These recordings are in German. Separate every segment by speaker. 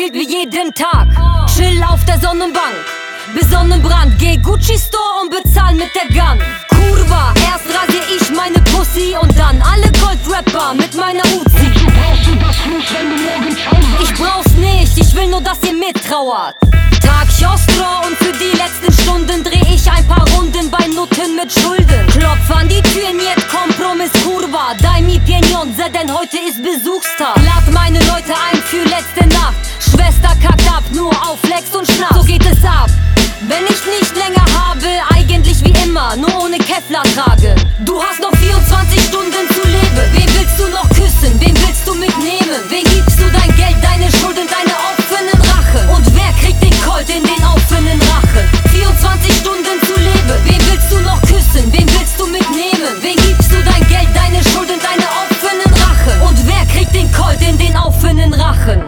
Speaker 1: killt wie jeden Tag. Chill auf der Sonnenbank, bis Sonnenbrand. Geh Gucci Store und bezahl mit der Gun. Kurva, erst rasier ich meine Pussy und dann alle Goldrapper mit meiner Uzi.
Speaker 2: Wozu brauchst du das Fluss, wenn du morgen zaubern?
Speaker 1: Ich brauch's nicht, ich will nur, dass ihr mittrauert. Tag Jostro und für die letzten Stunden dreh ich ein paar Runden bei Nutten mit Schulden. Klopf an die Tür, niet Kompromiss, Kurva. Daj mi pieniądze, denn heute ist Besuchstag. Lad meine Leute ein für letzte Nacht. Schwester kackt ab, nur auf Flex und Schnaps. So geht es ab. Wenn ich nicht länger habe, eigentlich wie immer, nur ohne Kevlar trage. Du hast noch 24 Stunden zu leben. Wen willst du noch küssen? Wen willst du mitnehmen? Wen gibst du dein Geld, deine Schulden, deine offenen Rachen? Und wer kriegt den Colt in den offenen Rachen? 24 Stunden zu leben. Wen willst du noch küssen? Wen willst du mitnehmen? Wen gibst du dein Geld, deine Schulden, deine offenen Rachen? Und wer kriegt den Colt in den offenen Rachen?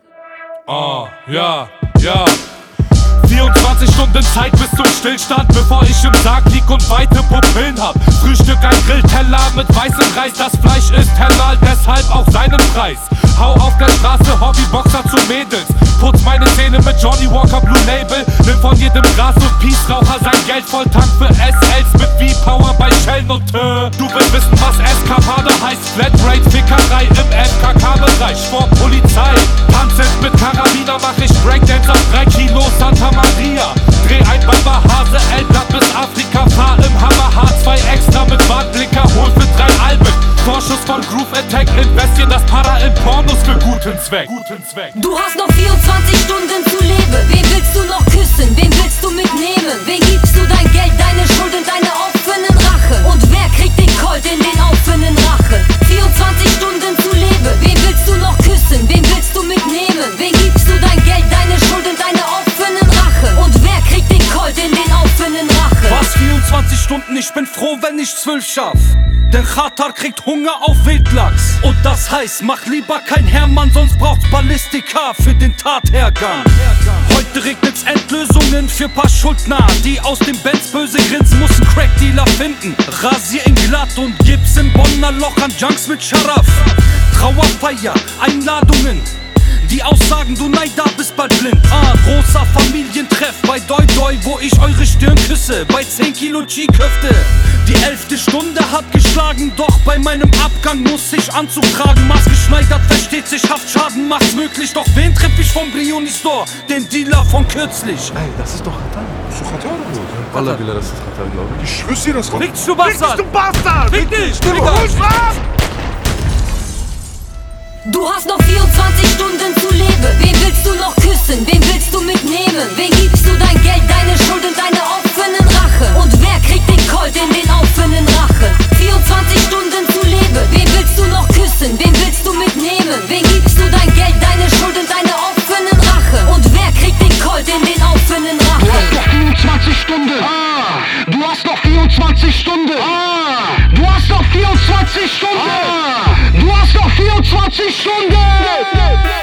Speaker 3: Ja. 24 Stunden Zeit bis zum Stillstand, bevor ich im Sarg lieg und weite Pupillen hab. Frühstück ein Grillteller mit weißem Reis, das Fleisch ist hellal, deshalb auch seinen Preis. Hau auf der Straße Hobbyboxer zu Mädels, putz meine Zähne mit Johnny Walker Blue Label, nimm von jedem Gras und Peace-Raucher sein Geld voll Tank für SLs mit V-Power bei Shell und du willst wissen, was Eskapade heißt. Flatrate, Fickerei im FKK-Bereich vor Polizei. Tanzend mit Karabiner mach ich Breakdance auf 3 Kilo Santa Maria. Dreh ein Baba-Hase, L-Blatt bis Afrika, fahr im Hammer H2 extra mit Warnblinker, hol für 3 Alben. Vorschuss von Groove Attack, investier das Para in Pornos für guten Zweck.
Speaker 1: Du hast noch 24 Stunden zu leben. Wen willst du noch küssen? Wen willst du mitnehmen? Wen gibst du dein Geld, deine Schulden, deine offenen Rachen? Und wer kriegt den Colt in den offenen Rachen? 24 Stunden zu leben. Wen willst du noch küssen? Wen willst du mitnehmen? Wen gibst du dein Geld, deine Schulden, deine offenen Rachen? Und wer kriegt den Colt in den offenen Rachen?
Speaker 4: Was 24 Stunden, ich bin froh, wenn ich 12 schaff. Denn Katar kriegt Hunger auf Wildlachs. Und das heißt, mach lieber kein Hermann, sonst braucht's Ballistika für den Tathergang. Heute regnet's Endlösungen für paar Schuldner, die aus dem Benz böse grinsen, muss ein Crackdealer finden. Rasier ihn glatt und gib's im Bonner Loch an Junks mit Scharaf. Trauerfeier, Einladungen, die aussagen, du Neider bist bald blind. Großer Familientreff bei Doi Doi, wo ich eure Stirn küsse, bei 10 Kilo G-Köfte. Die 11. Stunde hat geschlagen, doch bei meinem Abgang muss ich Anzug tragen. Maßgeschneidert, versteht sich, Haftschaden macht's möglich. Doch wen treff ich vom Brioni Store? Den Dealer von kürzlich.
Speaker 5: Ey, das ist doch Katar.
Speaker 6: Das ist doch Katar, oder?
Speaker 5: Wallah, Billah, das ist Katar, glaube ich.
Speaker 6: Ich schwör's dir das doch.
Speaker 4: Fick dich, du Bastard!
Speaker 6: Du Bastard!
Speaker 4: Fick dich,
Speaker 6: Du
Speaker 4: Digga!
Speaker 6: Hurensohn!
Speaker 1: Du hast noch 24 Stunden zu leben. Wen willst du noch küssen? Wen willst du mitnehmen? Wen gibst du dein Geld, deine Schulden, deine offenen Rachen? Und wer kriegt den Colt in den offenen Rachen? 24 Stunden zu leben. Wen willst du noch küssen? Wen willst du mitnehmen? Wen gibst du dein Geld, deine Schulden, deine offenen Rachen? Und wer kriegt den Colt in den offenen Rachen?
Speaker 2: Du hast noch 24 Stunden. Du hast noch 24 Stunden. Du hast noch 24 Stunden. Du hast noch 24 Stunden.